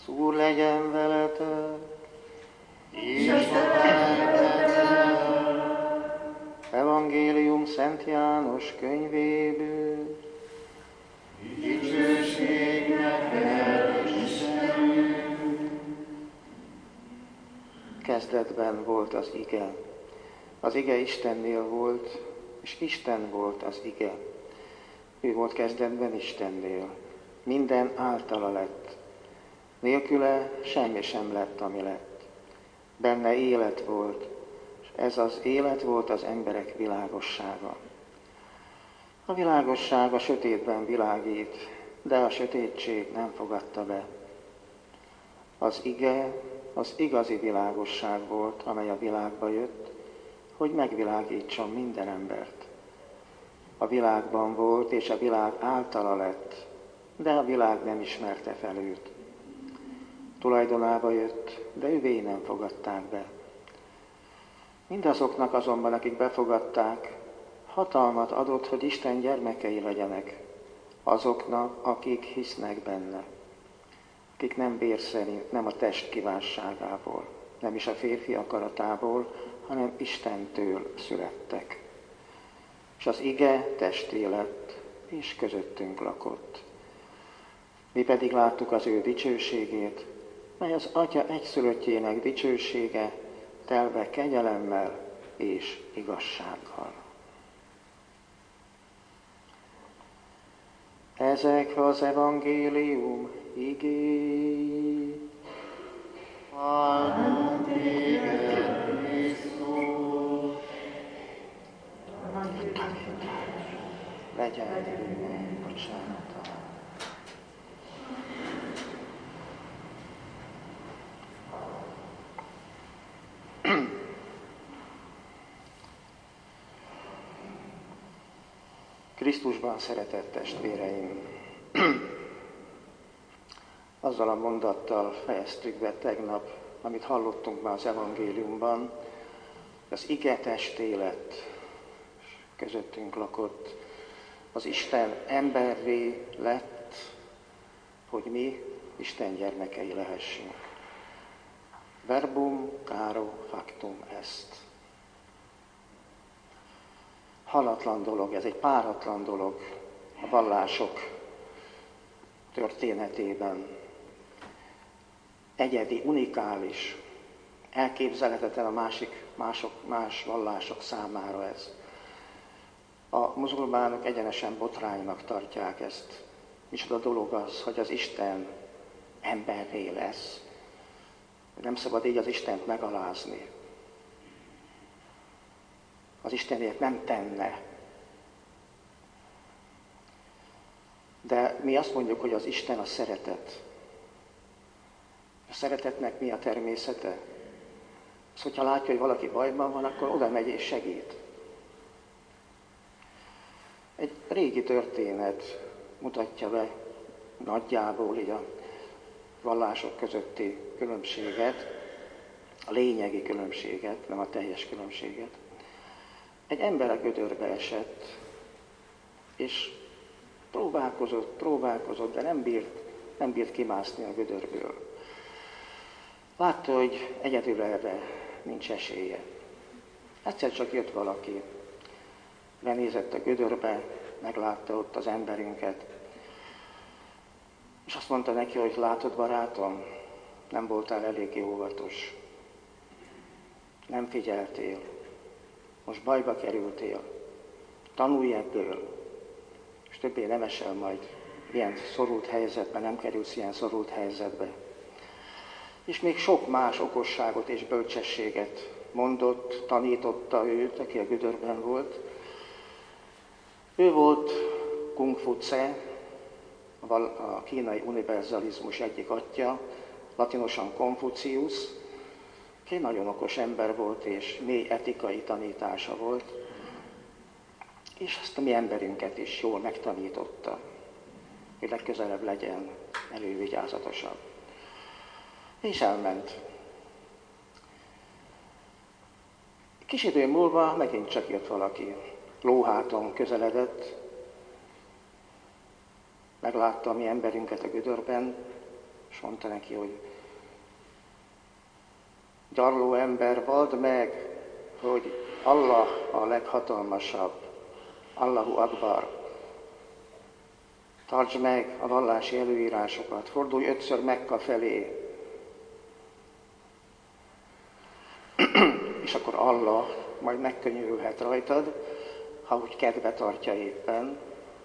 Úr legyen veletek, és a lelkeddel. Evangélium Szent János könyvéből. Dicsőség neked, Istenünk! Kezdetben volt az ige. Az ige Istennél volt, és Isten volt az ige. Ő volt kezdetben Istennél. Minden általa lett. Nélküle semmi sem lett, ami lett. Benne élet volt, és ez az élet volt az emberek világossága. A világosság a sötétben világít, de a sötétség nem fogadta be. Az ige az igazi világosság volt, amely a világba jött, hogy megvilágítson minden embert. A világban volt, és a világ általa lett, de a világ nem ismerte fel őt. Tulajdonába jött, de ővé nem fogadták be. Mindazoknak azonban, akik befogadták, hatalmat adott, hogy Isten gyermekei legyenek, azoknak, akik hisznek benne, akik nem bér szerint, nem a test kívánságából, nem is a férfi akaratából, hanem Istentől születtek. És az ige testé lett, és közöttünk lakott. Mi pedig láttuk az ő dicsőségét, mely az Atya egyszülöttjének dicsősége, telve kegyelemmel és igazsággal. Ezek az evangélium igéi. Áldott téged, Krisztus! Legyen bocsánata. Krisztusban szeretett testvéreim, azzal a mondattal fejeztük be tegnap, amit hallottunk már az evangéliumban, az ige testé lett, közöttünk lakott, az Isten emberré lett, hogy mi Isten gyermekei lehessünk. Verbum caro factum est. Halatlan dolog, ez egy páratlan dolog a vallások történetében. Egyedi, unikális, elképzelhetetlen a más vallások számára ez. A muzulmánok egyenesen botránynak tartják ezt. Micsoda dolog az, hogy az Isten emberré lesz. Nem szabad így az Istent megalázni. Az Istenért nem tenne. De mi azt mondjuk, hogy az Isten a szeretet. A szeretetnek mi a természete? Az, hogyha látja, hogy valaki bajban van, akkor oda megy és segít. Egy régi történet mutatja be nagyjából így a vallások közötti különbséget, a lényegi különbséget, nem a teljes különbséget. Egy ember a gödörbe esett, és próbálkozott, de nem bírt kimászni a gödörből. Látta, hogy egyedül erre nincs esélye. Egyszer csak jött valaki, lenézett a gödörbe, meglátta ott az emberünket, és azt mondta neki, hogy látod, barátom, nem voltál eléggé óvatos, nem figyeltél, most bajba kerültél, tanulj ebből, és többé nem esel majd ilyen szorult helyzetbe, nem kerülsz ilyen szorult helyzetbe. És még sok más okosságot és bölcsességet mondott, tanította őt, aki a gödörben volt. Ő volt Kung Fu Tse, a kínai univerzalizmus egyik atya, latinosan Konfucius, aki nagyon okos ember volt, és mély etikai tanítása volt, és azt a mi emberünket is jól megtanította, hogy legközelebb legyen elővigyázatosabb. És elment. Kis idő múlva megint csak jött valaki. Lóháton közeledett, meglátta a mi emberünket a gödörben, és mondta neki, hogy gyarló ember, vald meg, hogy Allah a leghatalmasabb, Allahu Akbar. Tartsd meg a vallási előírásokat, fordulj 5-ször Mekka felé, és akkor Allah majd megkönyörülhet rajtad, ha úgy kedve tartja éppen,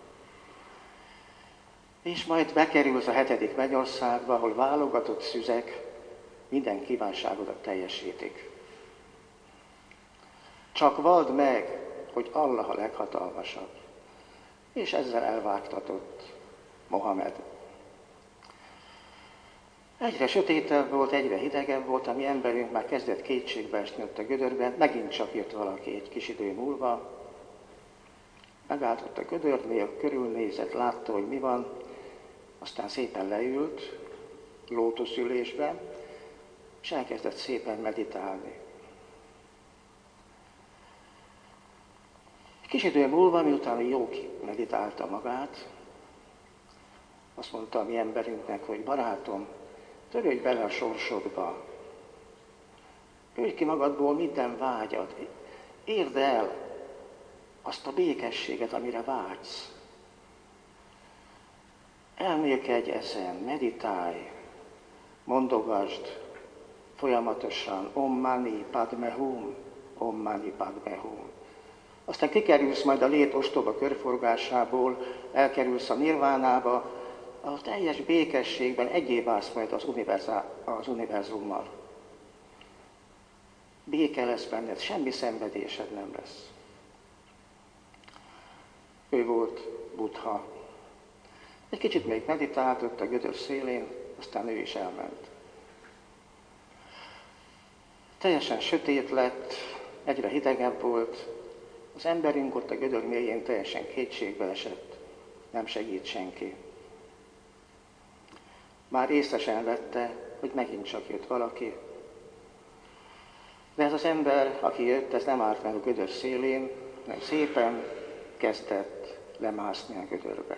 és majd bekerülsz a 7. mennyországba, ahol válogatott szüzek minden kívánságodat teljesítik. Csak vald meg, hogy Allah a leghatalmasabb. És ezzel elvágtatott Mohamed. Egyre sötétebb volt, egyre hidegebb volt, a mi emberünk már kezdett kétségbe esni ott a gödörben, megint csak jött valaki egy kis idő múlva, megállt ott a gödörnél, körülnézett, látta, hogy mi van, aztán szépen leült, lótuszülésben, és elkezdett szépen meditálni. Kis idő múlva, miután jó meditálta magát, azt mondta a mi emberünknek, hogy barátom, törődj bele a sorsodba, ölj ki magadból minden vágyad, érd el azt a békességet, amire vágysz. Elmélkedj ezen, meditálj, mondogasd folyamatosan, Om Mani Padme Hum, Om Mani Padme Hum. Aztán kikerülsz majd a lét ostoba körforgásából, elkerülsz a nirvánába, a teljes békességben egyé válsz majd az univerzummal. Béke lesz benned, semmi szenvedésed nem lesz. Ő volt Buddha. Egy kicsit még meditált ott a gödör szélén, aztán ő is elment. Teljesen sötét lett, egyre hidegebb volt, az emberünk ott a gödör mélyén teljesen kétségbe esett, nem segít senki. Már észesen vette, hogy megint csak jött valaki. De ez az ember, aki jött, ez nem állt meg a gödör szélén, hanem szépen kezdett lemászni a gödörbe.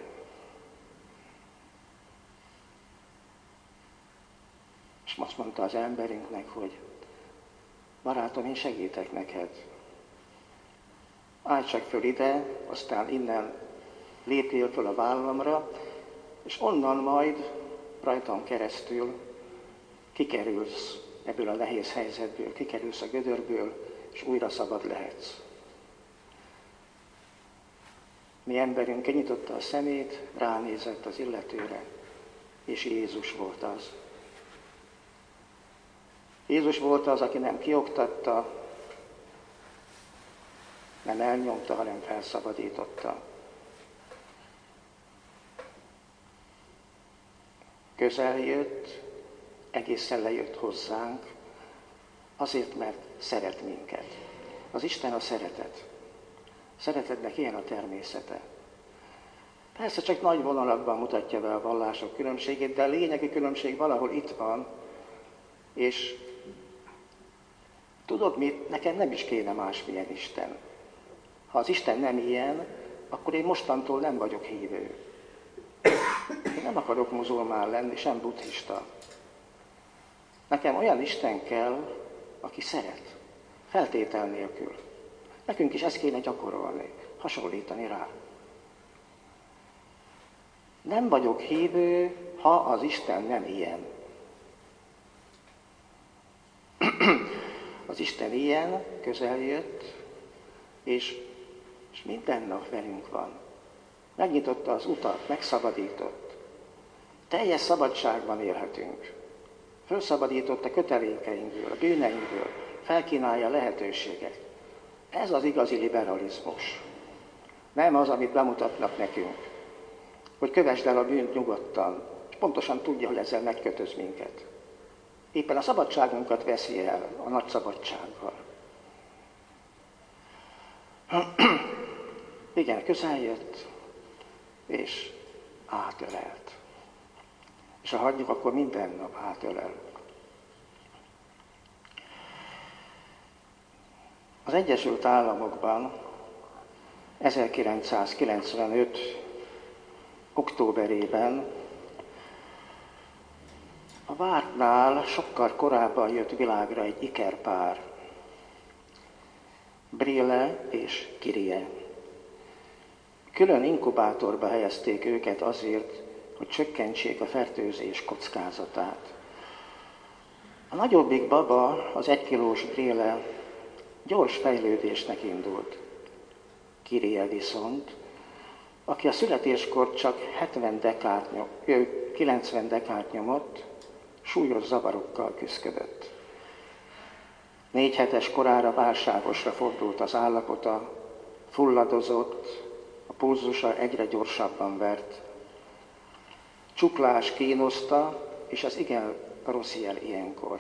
És azt mondta az emberünknek, hogy barátom, én segítek neked. Állj csak föl ide, aztán innen lépjél föl a vállamra, és onnan majd rajtam keresztül kikerülsz ebből a nehéz helyzetből, kikerülsz a gödörből, és újra szabad lehetsz. Mi emberünk kinyitotta a szemét, ránézett az illetőre, és Jézus volt az. Jézus volt az, aki nem kioktatta, nem elnyomta, hanem felszabadította. Közel jött, egészen lejött hozzánk, azért, mert szeret minket. Az Isten a szeretet. Szeretetnek ilyen a természete. Persze csak nagy vonalakban mutatja be a vallások különbségét, de a lényegi különbség valahol itt van, és tudod mit? Nekem nem is kéne másmilyen Isten. Ha az Isten nem ilyen, akkor én mostantól nem vagyok hívő. Én nem akarok muzulmán lenni, sem buddhista. Nekem olyan Isten kell, aki szeret, feltétel nélkül. Nekünk is ezt kéne gyakorolni, hasonlítani rá. Nem vagyok hívő, ha az Isten nem ilyen. Az Isten ilyen, közel jött, és minden nap velünk van. Megnyitotta az utat, megszabadított. Teljes szabadságban élhetünk. Fölszabadított a kötelékeinkből, a bűneinkből, felkínálja a lehetőséget. Ez az igazi liberalizmus. Nem az, amit bemutatnak nekünk, hogy kövesd el a bűnt nyugodtan, és pontosan tudja, hogy ezzel megkötöz minket. Éppen a szabadságunkat veszi el a nagy szabadsággal. Igen, közel jött, és átölelt. És ha hagyjuk, akkor minden nap átölel. Az Egyesült Államokban 1995. októberében A vártnál sokkal korábban jött világra egy ikerpár, Brille és Kyrie. Külön inkubátorba helyezték őket azért, hogy csökkentsék a fertőzés kockázatát. A nagyobbik baba, az 1 kilós Brille, gyors fejlődésnek indult. Kyrie viszont, aki a születéskor csak 90 dekát nyomott, súlyos zavarokkal küszködött. 4 hetes korára válságosra fordult az állapota, fulladozott, a pulzusa egyre gyorsabban vert. Csuklás kínoszta, és az igen rossz jel ilyenkor.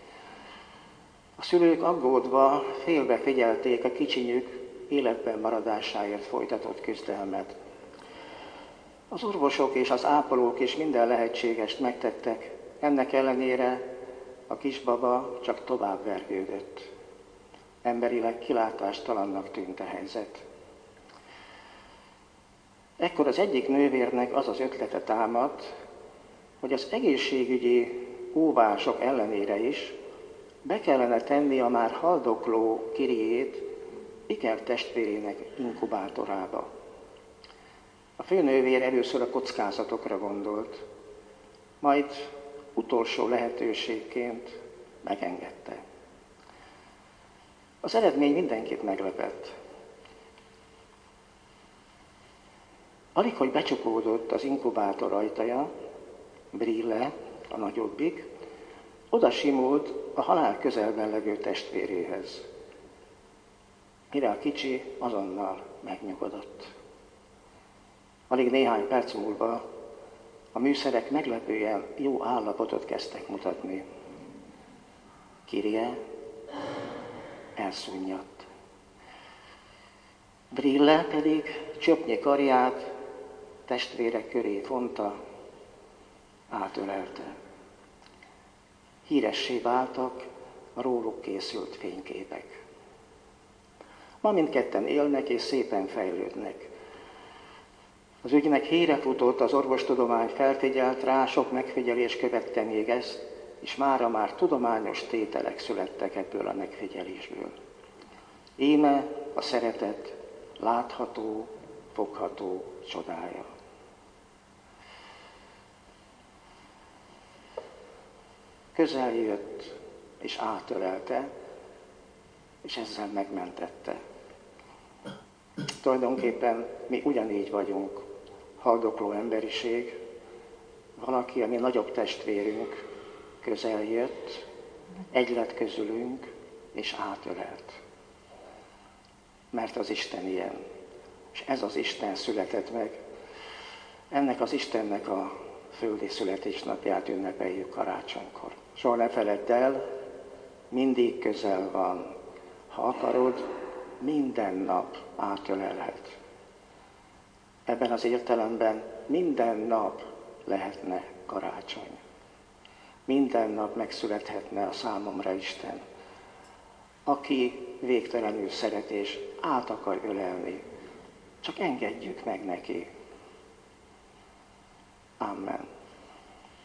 A szülők aggódva félbe figyelték a kicsinyük életben maradásáért folytatott küzdelmet. Az orvosok és az ápolók is minden lehetségest megtettek, ennek ellenére a kisbaba csak tovább vergődött. Emberileg kilátástalannak tűnt a helyzet. Ekkor az egyik nővérnek az az ötlete támadt, hogy az egészségügyi óvások ellenére is be kellene tenni a már haldokló Kyriét iker testvérének inkubátorába. A főnővér először a kockázatokra gondolt, majd utolsó lehetőségként megengedte. Az eredmény mindenkit meglepett. Alig, hogy becsukódott az inkubátor ajtaja, Brille, a nagyobbik, oda simult a halál közelben levő testvéréhez. Mire a kicsi azonnal megnyugodott. Alig néhány perc múlva a műszerek meglepően jó állapotot kezdtek mutatni. Kyrie elszúnnyadt. Brille pedig csöpnyi karját testvérek köré fonta, átölelte. Híressé váltak a róluk készült fényképek. Ma mindketten élnek és szépen fejlődnek. Az ügynek híre futott, az orvostudomány felfigyelt rá, sok megfigyelés követte még ezt, és mára már tudományos tételek születtek ebből a megfigyelésből. Íme a szeretet látható, fogható csodája. Közel jött és átölelte, és ezzel megmentette. Tulajdonképpen mi ugyanígy vagyunk, haldokló emberiség, valaki, ami nagyobb testvérünk, közel jött, egy lett közülünk, és átölelt. Mert az Isten ilyen, és ez az Isten született meg. Ennek az Istennek a földi születésnapját ünnepeljük karácsonykor. Soha ne feledd el, mindig közel van. Ha akarod, minden nap átölelhet. Ebben az értelemben minden nap lehetne karácsony. Minden nap megszülethetne a számomra Isten, aki végtelenül szeret és át akar ölelni. Csak engedjük meg neki. Amen.